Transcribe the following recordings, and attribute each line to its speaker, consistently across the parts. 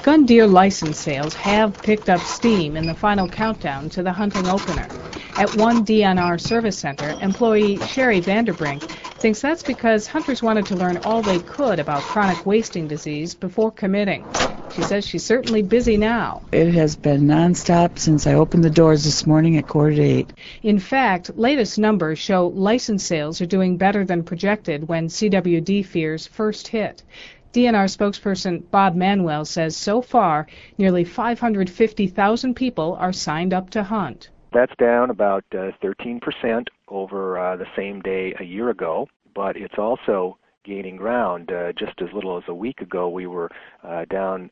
Speaker 1: Gun deer license sales have picked up steam in the final countdown to the hunting opener. At one DNR service center, employee Sherry Vanderbrink thinks that's because hunters wanted to learn all they could about chronic wasting disease before committing. She says she's certainly busy now.
Speaker 2: It has been nonstop since I opened the doors this morning at 7:45.
Speaker 1: In fact, latest numbers show license sales are doing better than projected when CWD fears first hit. DNR spokesperson Bob Manuel says so far, nearly 550,000 people are signed up to hunt.
Speaker 3: That's down about 13% over the same day a year ago, but it's also gaining ground. Just as little as a week ago, we were down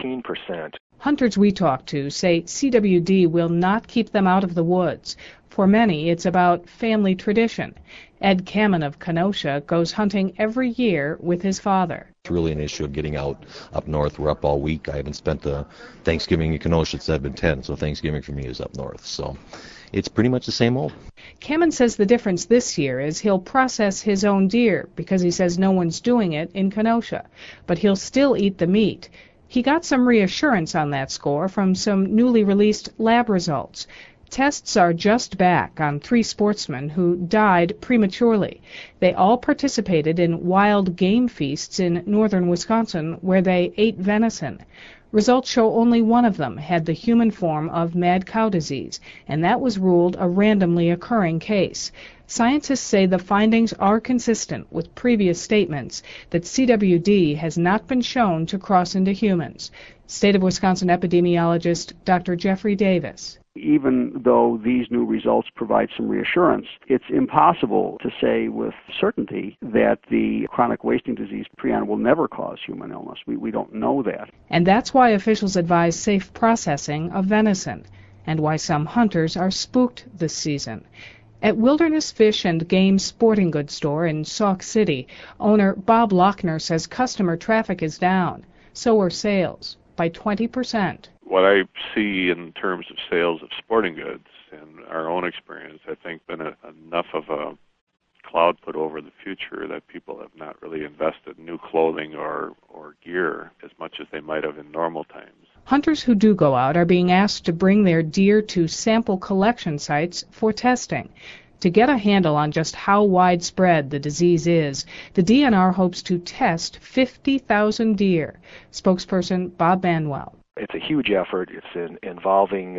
Speaker 3: 19%.
Speaker 1: Hunters we talk to say CWD will not keep them out of the woods. For many, it's about family tradition. Ed Kamen of Kenosha goes hunting every year with his father.
Speaker 4: It's really an issue of getting out up north. We're up all week. I haven't spent Thanksgiving in Kenosha since I've been 10, so Thanksgiving for me is up north. So it's pretty much the same old.
Speaker 1: Kamen says the difference this year is he'll process his own deer because he says no one's doing it in Kenosha, but he'll still eat the meat. He got some reassurance on that score from some newly released lab results. Tests are just back on 3 sportsmen who died prematurely. They all participated in wild game feasts in northern Wisconsin where they ate venison. Results show only one of them had the human form of mad cow disease, and that was ruled a randomly occurring case. Scientists say the findings are consistent with previous statements that CWD has not been shown to cross into humans. State of Wisconsin epidemiologist Dr. Jeffrey Davis.
Speaker 5: Even though these new results provide some reassurance, it's impossible to say with certainty that the chronic wasting disease prion will never cause human illness. We don't know that.
Speaker 1: And that's why officials advise safe processing of venison, and why some hunters are spooked this season. At Wilderness Fish and Game Sporting Goods Store in Sauk City, owner Bob Lochner says customer traffic is down. So are sales, by 20%.
Speaker 6: What I see in terms of sales of sporting goods and our own experience, I think, been enough of a cloud put over the future that people have not really invested in new clothing or gear as much as they might have in normal times.
Speaker 1: Hunters who do go out are being asked to bring their deer to sample collection sites for testing. To get a handle on just how widespread the disease is, the DNR hopes to test 50,000 deer. Spokesperson Bob Manuel.
Speaker 3: It's a huge effort. It's involving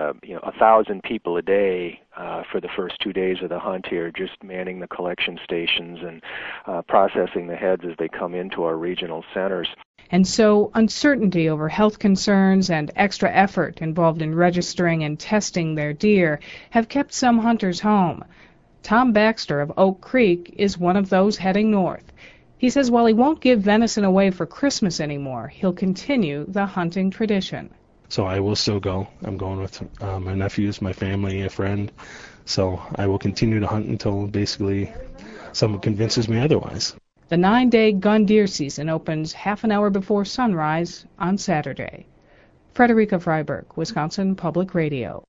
Speaker 3: 1,000 people a day for the first 2 days of the hunt here, just manning the collection stations and processing the heads as they come into our regional centers.
Speaker 1: And so uncertainty over health concerns and extra effort involved in registering and testing their deer have kept some hunters home. Tom Baxter of Oak Creek is one of those heading north. He says while he won't give venison away for Christmas anymore, he'll continue the hunting tradition.
Speaker 7: So I will still go. I'm going with my nephews, my family, a friend. So I will continue to hunt until basically someone convinces me otherwise.
Speaker 1: The 9-day gun deer season opens half an hour before sunrise on Saturday. Frederica Freiberg, Wisconsin Public Radio.